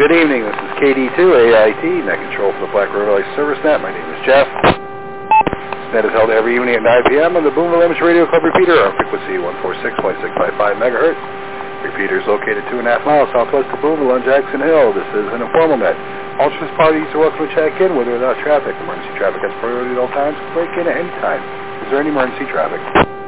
Good evening. This is KD2 AIT, net control for the Black River Ice Service Net. My name is Jeff. This net is held every evening at 9 p.m. on the Boonville Amateur Radio Club repeater on frequency 146.655 megahertz. Repeater is located 2.5 miles southwest of Boonville on Jackson Hill. This is an informal net. All interest parties are welcome to check in with or without traffic. Emergency traffic has priority at all times. Break in at any time. Is there any emergency traffic?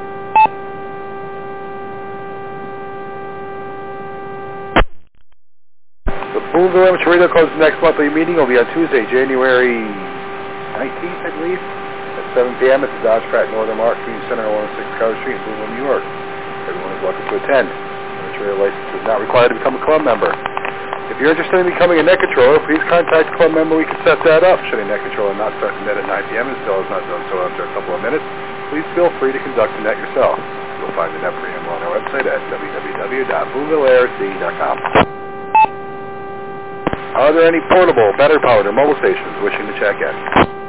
The Boonville Amateur Radio Club's next monthly meeting will be on Tuesday, January 19th, I believe, at 7 p.m. at the Dodge Pratt Northern Marketing Center on 106 Carter Street in Boonville, New York. Everyone is welcome to attend. Amateur radio license is not required to become a club member. If you're interested in becoming a net controller, please contact a club member. We can set that up. Should a net controller not start the net at 9 p.m. and still has not done so after a couple of minutes, please feel free to conduct the net yourself. You'll find the net preamble on our website at www.boonvillearc.com. Are there any portable, battery-powered, or mobile stations wishing to check in?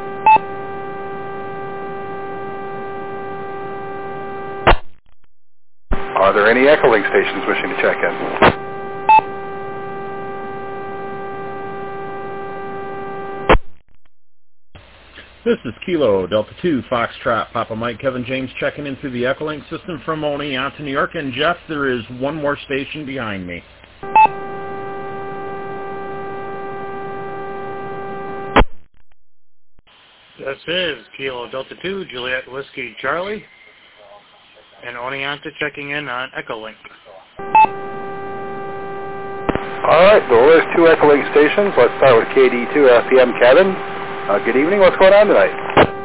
Are there any Echolink stations wishing to check in? This is Kilo Delta 2 Foxtrot Papa Mike Kevin James checking in through the Echolink system from Oneonta, New York. And Jeff, there is one more station behind me. This is Kilo Delta 2, Juliet Whiskey Charlie, and Oneonta checking in on Echolink. All right, well, there's two Echolink stations. Let's start with KD2 FPM Kevin. Good evening. What's going on tonight?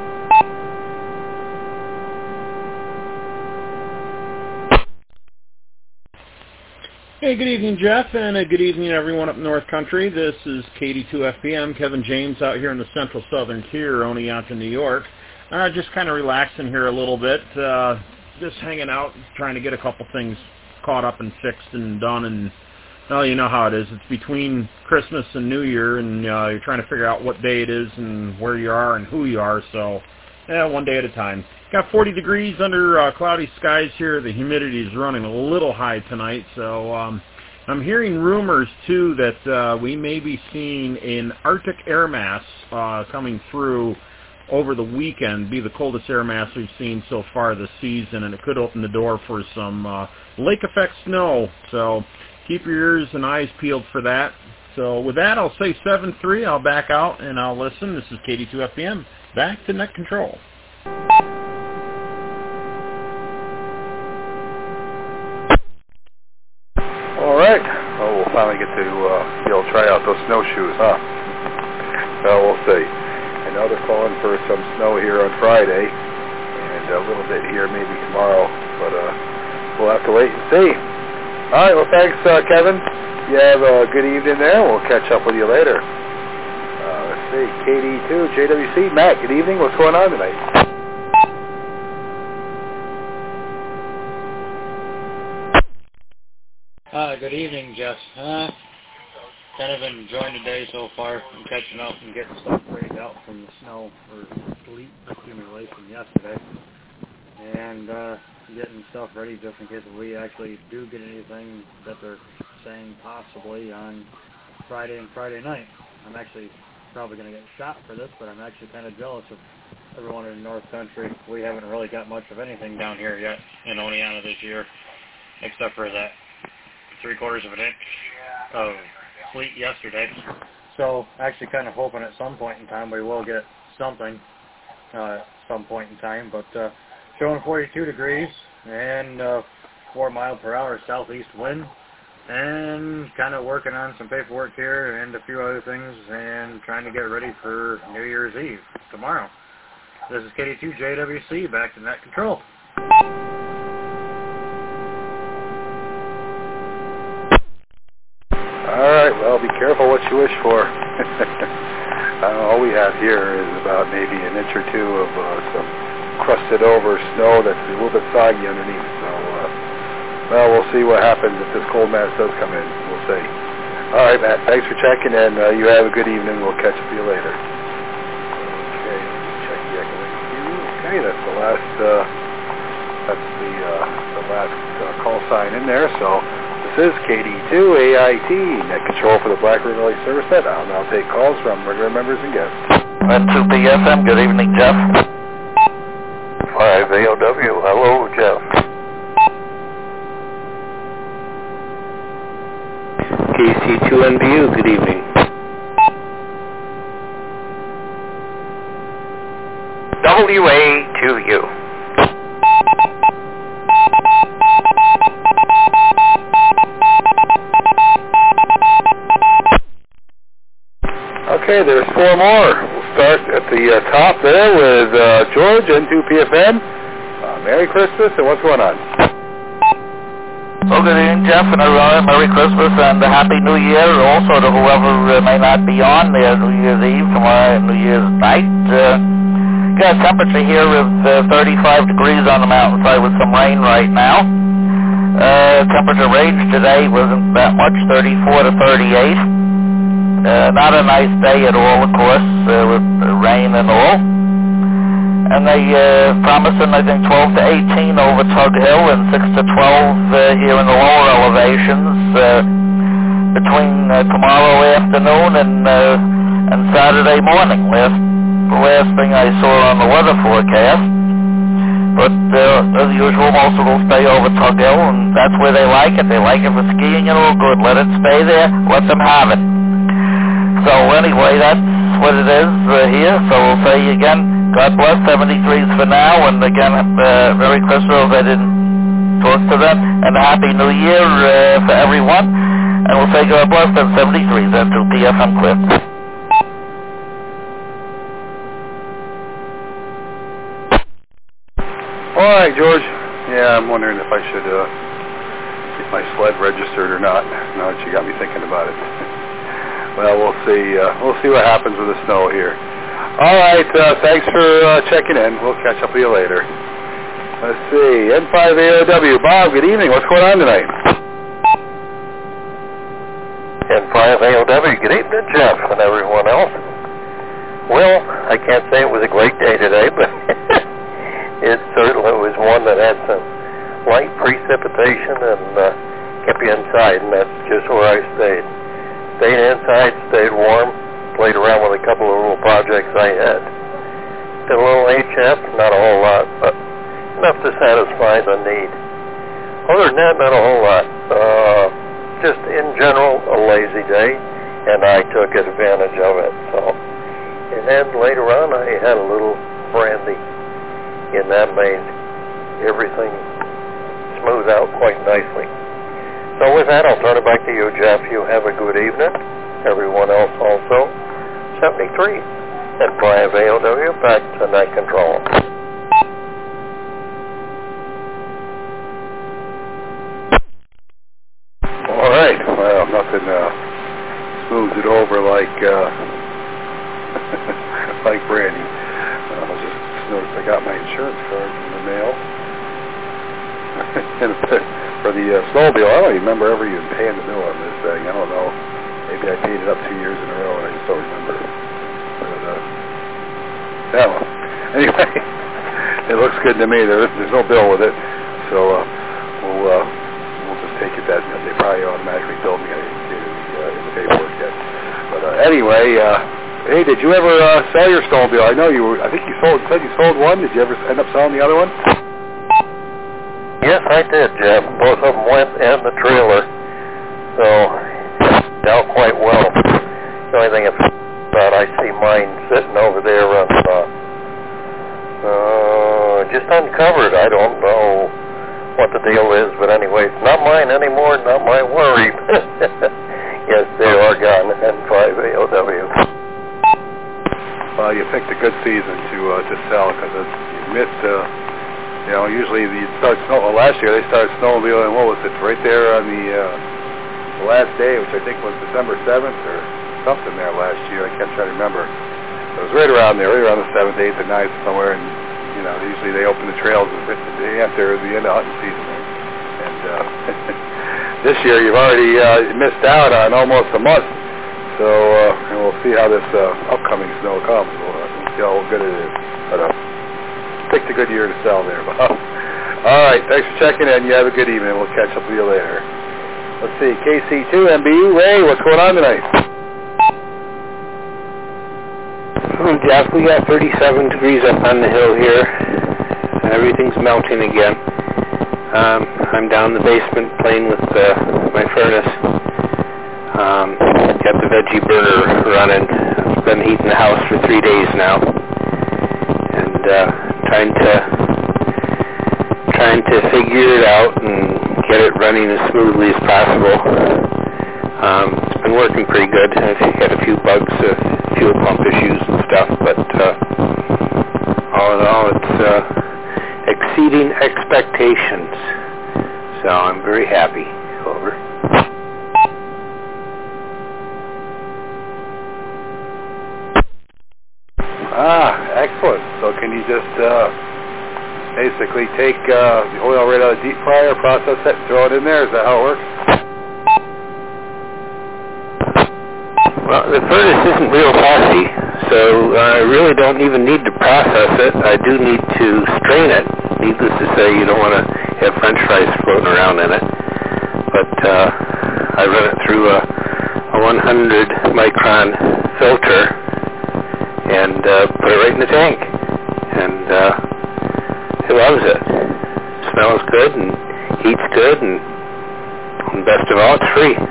Hey, good evening, Jeff, and good evening, everyone up North Country. This is KD2 FPM, Kevin James, out here in the central southern tier, Oneonta, New York. Just kind of relaxing here a little bit, just hanging out, trying to get a couple things caught up and fixed and done. And well, you know how it is. It's between Christmas and New Year, and you're trying to figure out what day it is and where you are and who you are. So, one day at a time. Got 40 degrees under cloudy skies here. The humidity is running a little high tonight. So I'm hearing rumors, too, that we may be seeing an Arctic air mass coming through over the weekend, be the coldest air mass we've seen so far this season, and it could open the door for some lake effect snow. So keep your ears and eyes peeled for that. So with that, I'll say 7-3. I'll back out and I'll listen. This is KD2 FPM. Back to net control. All right. Well, we'll finally get to be able to try out those snowshoes, huh? Well, we'll see. I know they're calling for some snow here on Friday, and a little bit here maybe tomorrow, but we'll have to wait and see. All right. Well, thanks, Kevin. You have a good evening there. We'll catch up with you later. Let's see. KD2, JWC. Matt, good evening. What's going on tonight? Good evening, Jeff. Kind of enjoying the day so far. I'm catching up and getting stuff cleaned out from the snow or sleet accumulation yesterday. And getting stuff ready just in case we actually do get anything that they're saying possibly on Friday and Friday night. I'm actually probably going to get shot for this, but I'm actually kind of jealous of everyone in the North Country. We haven't really got much of anything down here yet in Oneonta this year, except for that 3/4 of an inch of sleet yesterday. So actually kind of hoping at some point in time we will get something at some point in time, but showing 42 degrees and 4 mph southeast wind, and kind of working on some paperwork here and a few other things and trying to get ready for New Year's Eve tomorrow. This is KD2 JWC, back to net control. All right, well, be careful what you wish for. All we have here is about maybe an inch or two of some crusted over snow that's a little bit soggy underneath. So, well, we'll see what happens if this cold mass does come in. We'll see. All right, Matt, thanks for checking, and you have a good evening. We'll catch up with you later. Okay, check the Echolink queue. Okay, that's the last, call sign in there. So this is KD2AIT, net control for the Blackburn Relay Service Net. I'll now take calls from regular members and guests. N2PFM, good evening, Jeff. 5AOW, hello, Jeff. KC2NBU, good evening. WA2U. Okay, there's 4 more. We'll start at the top there with George, N2PFM. Merry Christmas, and what's going on? Well, good evening, Jeff, and everyone. Merry Christmas and a Happy New Year. Also to whoever may not be on there, New Year's Eve, tomorrow, New Year's night. Got a temperature here of 35 degrees on the mountainside with some rain right now. Temperature range today wasn't that much, 34 to 38. Not a nice day at all, of course, with rain and all. And they promising, I think, 12 to 18 over Tug Hill and 6 to 12 here in the lower elevations between tomorrow afternoon and Saturday morning. The last thing I saw on the weather forecast. But as usual, most of them stay over Tug Hill, and that's where they like it. They like it for skiing and all good. Let it stay there. Let them have it. So anyway, that's what it is here. So we'll say again, God bless, 73s for now, and again, Merry Christmas if I didn't talk to them, and a Happy New Year for everyone. And we'll say God bless them, 73s, and to PFM Clips. All right, George. Yeah, I'm wondering if I should get my sled registered or not, now that you got me thinking about it. Well, we'll see. We'll see what happens with the snow here. All right. Thanks for checking in. We'll catch up with you later. Let's see. N5AOW. Bob, good evening. What's going on tonight? N5AOW. Good evening, Jeff, and everyone else. Well, I can't say it was a great day today, but it certainly was one that had some light precipitation and kept you inside, and that's just where I stayed. Stayed inside, stayed warm, played around with a couple of little projects I had. Did a little HF, not a whole lot, but enough to satisfy the need. Other than that, not a whole lot. Just in general, a lazy day, and I took advantage of it. So, and then later on, I had a little brandy, and that made everything smooth out quite nicely. So with that, I'll turn it back to you, Jeff. You have a good evening. Everyone else also. 73 and 5AOW back to night control. All right. Well, nothing smooths it over like like brandy. I just noticed I got my insurance card in the mail. For the snowmobile, I don't even remember ever even paying the bill on this thing. I don't know. Maybe I paid it up 2 years in a row, and I just don't remember. But, yeah, well, anyway, it looks good to me. There's no bill with it, so we'll just take it that they probably automatically billed me. I didn't see it in the paperwork yet. But anyway, hey, did you ever sell your snowmobile? I know you were. I think you said you sold one. Did you ever end up selling the other one? Yes, I did, Jeff. Both of them went and the trailer. So, out quite well. The only thing about I see mine sitting over there on, just uncovered. I don't know what the deal is, but anyway, it's not mine anymore, not my worry. Yes, they are gone, N5AOW. Well, you picked a good season to sell because you missed... usually last year they started snowmobiling, what was it, right there on the last day, which I think was December 7th or something there last year. I can't try to remember. It was right around there, right around the 7th, 8th, and 9th somewhere, and, usually they open the trails after the end of hunting season. And this year you've already missed out on almost a month. So, and we'll see how this upcoming snow comes. We'll see how good it is. But, picked a good year to sell there, Bob. All right, thanks for checking in. You have a good evening. We'll catch up with you later. Let's see, KC2MBU, Ray, what's going on tonight? Jeff, we got 37 degrees up on the hill here. Everything's melting again. I'm down in the basement playing with my furnace. Got the veggie burner running. It's been heating the house for 3 days now. And trying to figure it out and get it running as smoothly as possible. It's been working pretty good. I've had a few bugs, fuel pump issues and stuff, but all in all, it's exceeding expectations. So I'm very happy. Over. Excellent. So can you just basically take the oil right out of the deep fryer, process it, and throw it in there? Is that how it works? Well, the furnace isn't real fussy, so I really don't even need to process it. I do need to strain it. Needless to say, you don't want to have French fries floating around in it. But I run it through a 100 micron filter and put it right in the tank. And it loves it. Smells good and eats good, and best of all, it's free.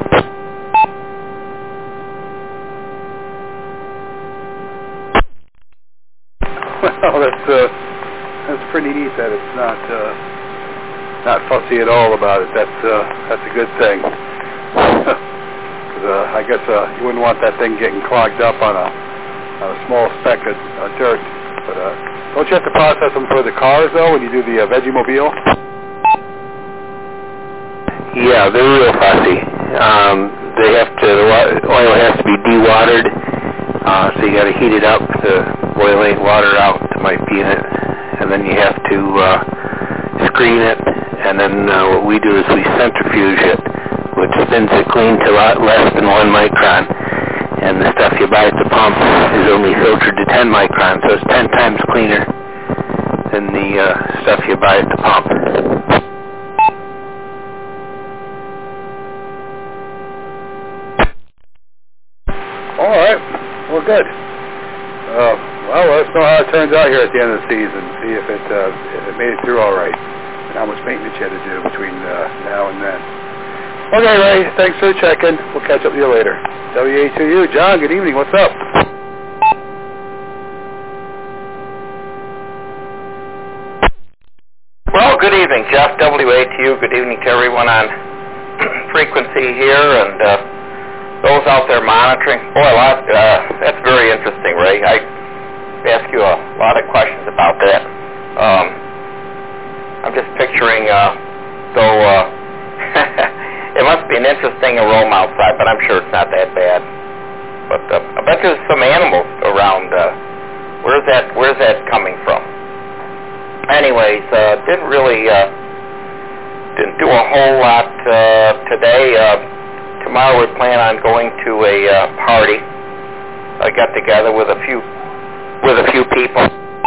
Well, that's pretty neat that it's not fussy at all about it. That's a good thing. 'Cause I guess you wouldn't want that thing getting clogged up on a small speck of dirt. But don't you have to process them for the cars though when you do the Vegemobile? Yeah, they're real fussy. They have to. The oil has to be dewatered, so you got to heat it up to boil water out that might be in it, and then you have to screen it, and then what we do is we centrifuge it, which spins it clean to a lot less than 1 micron, and the stuff you buy at the pump is only filtered to 10 microns, so it's 10 times cleaner than the stuff you buy at the pump. All right, well, good. Well, let us know how it turns out here at the end of the season. See if it made it through all right, and how much maintenance you had to do between now and then. Okay, Ray, thanks for checking. We'll catch up with you later. WA2U, John, good evening. What's up? Well, good evening, Jeff. WA2U. Good evening to everyone on frequency here and those out there monitoring. Boy, that's very interesting, Ray. I ask you a lot of questions about that. I'm just picturing, though, it must be an interesting aroma outside, but I'm sure it's not that bad. But I bet there's some animals around. Where's that coming from? Anyways, didn't do a whole lot today. Tomorrow we plan on going to a party. I got together with a few people.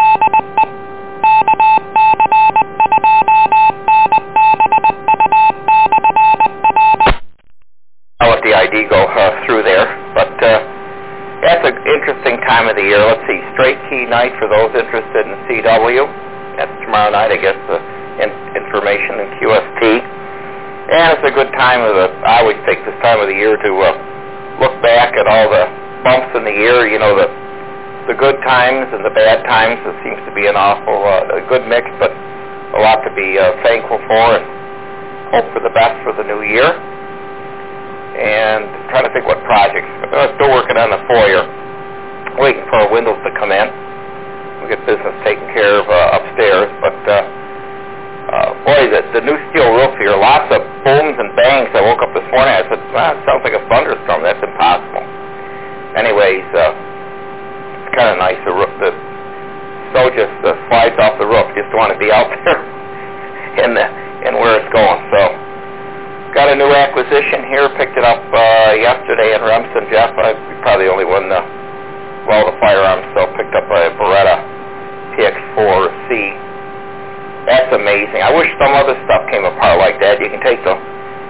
I'll let the ID go through there, but that's an interesting time of the year. Let's see, straight key night for those interested in CW. That's tomorrow night, I guess, information in QST. And it's a good time I always take this time of the year to look back at all the bumps in the year, you know, the good times and the bad times. It seems to be a good mix, but a lot to be thankful for, and hope for the best for the new year. And trying to think what projects. I'm still working on the foyer, waiting for our windows to come in. We get business taken care of upstairs, but boy, the new steel roof here, lots of booms and bangs. I woke up this morning, I said, wow, it sounds like a thunderstorm. That's impossible. Anyways, it's kind of nice. The snow just slides off the roof. Just want to be out there in where it's going. So, got a new acquisition here. Picked it up yesterday in Remsen, Jeff. I'm probably the only one with all the firearms, so picked up a Beretta PX4C. That's amazing. I wish some other stuff came apart like that. You can take the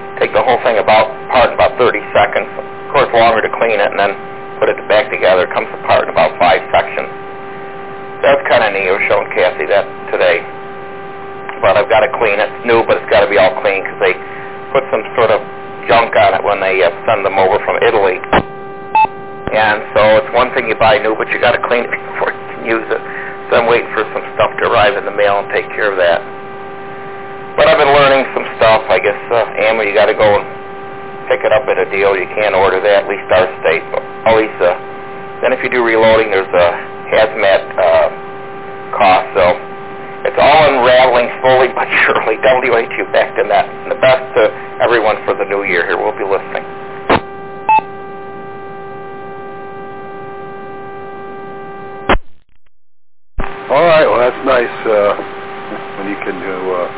whole thing apart in about 30 seconds. Of course, longer to clean it and then put it back together. It comes apart in about 5 sections. That's kind of neat. I was showing Kathy that today. But I've got to clean it. It's new, but it's got to be all clean because they put some sort of junk on it when they send them over from Italy. And so it's one thing you buy new, but you got to clean it before you can use it. So I'm waiting for some stuff to arrive in the mail and take care of that. But I've been learning some stuff. I guess ammo, you got to go and pick it up at a deal. You can't order that, at least our state. But always, then if you do reloading, there's a hazmat cost. So it's all unraveling slowly but surely. WATU back to that. And the best to everyone for the new year here. We'll be listening. All right, well, that's nice when you can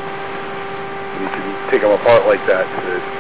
take them apart like that. It's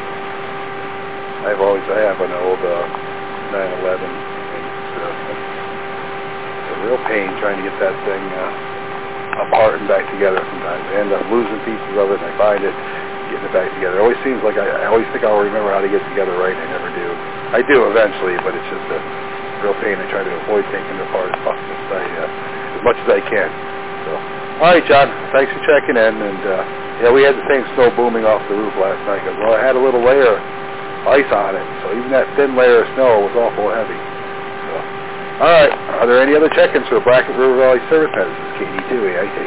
I have an old 911, and it's a real pain trying to get that thing apart and back together. Sometimes I end up losing pieces of it, and I find it getting it back together. It always seems like I always think I'll remember how to get it together right, and I never do. I do eventually, but it's just a real pain. I try to avoid taking it apart as much as I can. So, all right, John, thanks for checking in. And yeah, we had the same snow booming off the roof last night. Well, it had a little layer of ice on it, so even that thin layer of snow was awful heavy. So, all right, are there any other check-ins for the Brackett River Valley Service Net? This is KD2 AIT.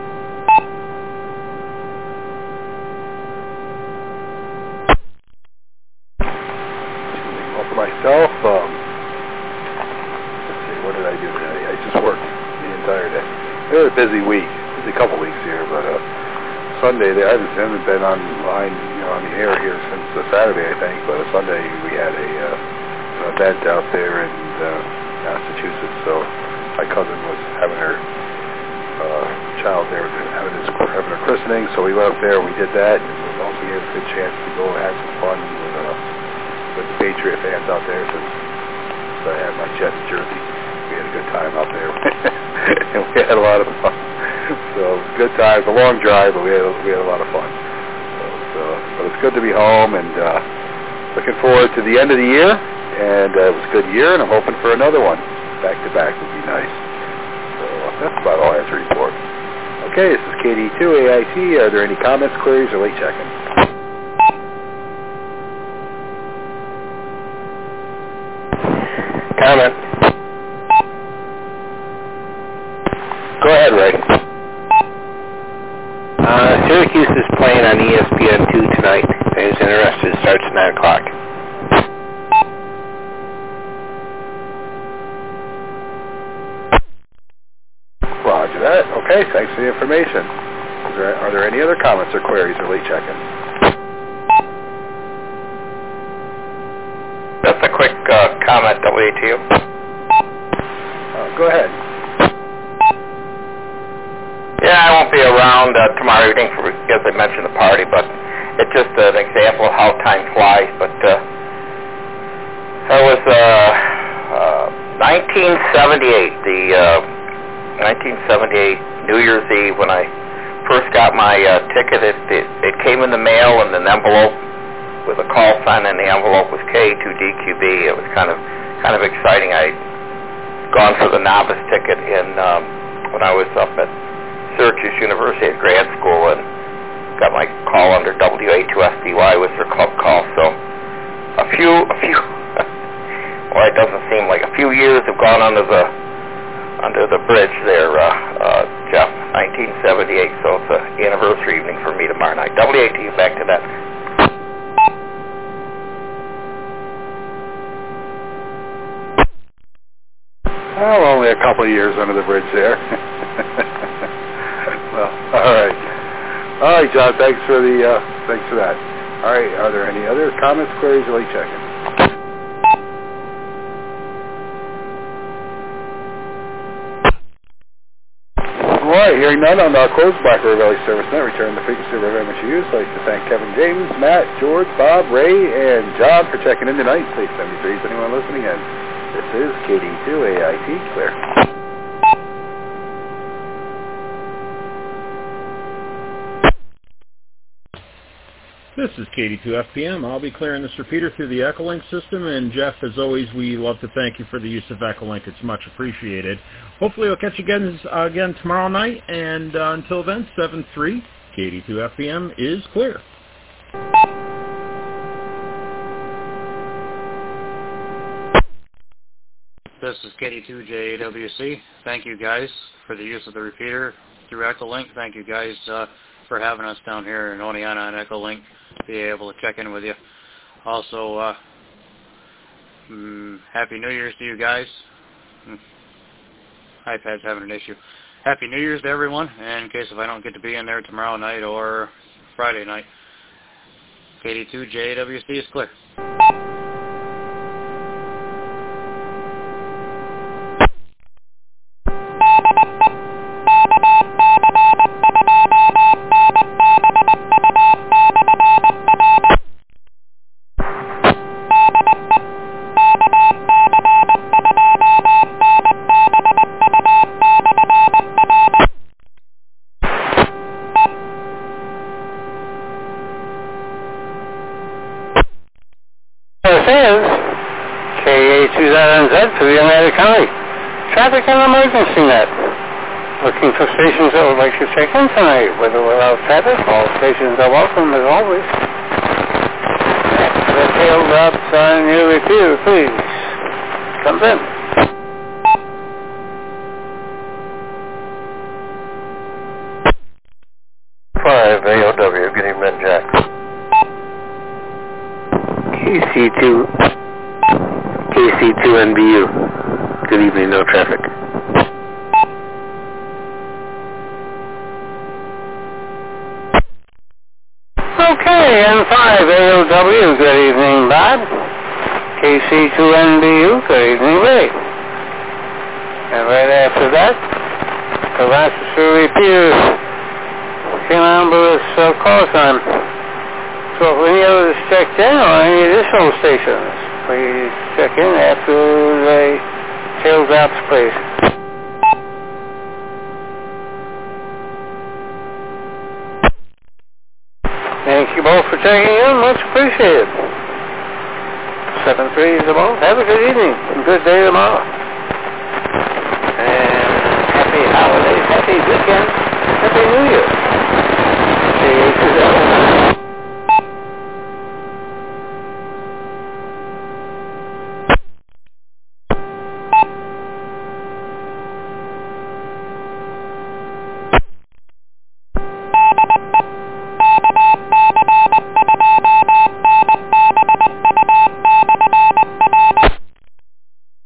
Well, for myself, let's see, what did I do today? I just worked the entire day. It was a busy week, busy couple weeks here, but Sunday I haven't been online, on the air here since Saturday, I think. But Sunday we had an event out there in Massachusetts. So my cousin was having her child there, having her christening. So we went up there, we did that, and also gave us a good chance to go have some fun with the Patriot fans out there. So I had my Jets jersey. We had a good time out there, and we had a lot of fun. So good time. It's a long drive, but we had a lot of fun. But it's good to be home, and looking forward to the end of the year. And it was a good year, and I'm hoping for another one. Back to back would be nice. So that's about all I have to report. Okay, this is KD2 AIT. Are there any comments, queries, or late check-ins? Comment. Go ahead, Ray. Syracuse is playing on ESPN2 tonight. If anyone's interested, it starts at 9 o'clock. Roger that. Okay, thanks for the information. Are there any other comments or queries or late check-ins? Just a quick comment, WATU. Go ahead. Yeah, I won't be around tomorrow evening because I mentioned the party, but it's just an example of how time flies. But that was 1978, the 1978 New Year's Eve when I first got my ticket. It came in the mail in an envelope with a call sign, and the envelope was K2DQB. It was kind of exciting. I'd gone for the novice ticket when I was up at Syracuse University at grad school, and got my call under WA2SDY with their club call. So a few well, it doesn't seem like a few years have gone under the bridge there, Jeff. 1978, so it's an anniversary evening for me tomorrow night. WATU, back to that. Well, only a couple of years under the bridge there. Well, all right, John. Thanks for that. All right, are there any other comments, queries, or late check-ins? All right, hearing none, I'll now close Black River Valley Service Net. Return the frequency of our very much used. I'd like to thank Kevin James, Matt, George, Bob, Ray, and John for checking in tonight. Please 73 is anyone listening in. This is KD2 AIT Clear. This is KD2FPM. I'll be clearing this repeater through the Echolink system, and Jeff, as always, we love to thank you for the use of Echolink. It's much appreciated. Hopefully we'll catch you again tomorrow night, and until then, 7-3, KD2FPM is clear. This is KD2JAWC. Thank you guys for the use of the repeater through Echolink. Thank you guys for having us down here in Oneonta on Echolink, be able to check in with you. Also, Happy New Year's to you guys. iPad's having an issue. Happy New Year's to everyone, and in case if I don't get to be in there tomorrow night or Friday night, KD2JAWC is clear. For the United County Traffic and Emergency Net. Looking for stations that would like to check in tonight, with or without traffic. All stations are welcome, as always. The tail drops on your repeater, please. Comes in. Five AOW, good evening, Jack. KC2NBU. Good evening, no traffic. Okay, N5 AOW, good evening, Bob. KC2NBU, good evening, Ray. And right after that, the Rochester repeater came on with us call time. So if any others checked in or any additional stations, please check in after the tail drops, please. Thank you both for checking in. Much appreciated. 7-3 is the both. Have a good evening and good day tomorrow. And happy holidays, happy weekend, happy New Year. See you today.